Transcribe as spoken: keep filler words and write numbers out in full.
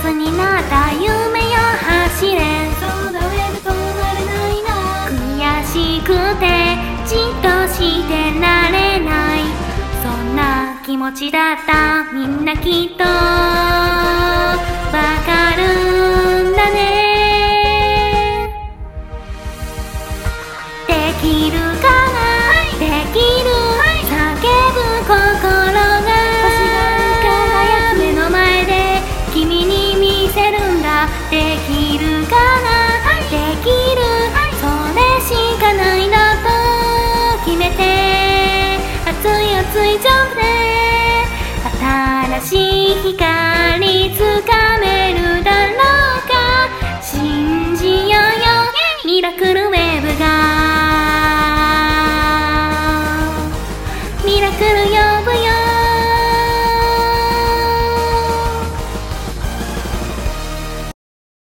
つになった夢よ走れ、 そうだ上で止まれないな。 悔しくてじっとしてられない、そんな気持ちだった。みんなきっとわかるんだね。できるかな、はい、できる、はい、叫ぶ心が輝く目の前で君に見せるんだ。できるかな、はい、できる、はい、それしかないんだと決めて、熱い熱いジャンプで新しい光つかめるだろうか。信じようよミラクルウェーブが、ミラクル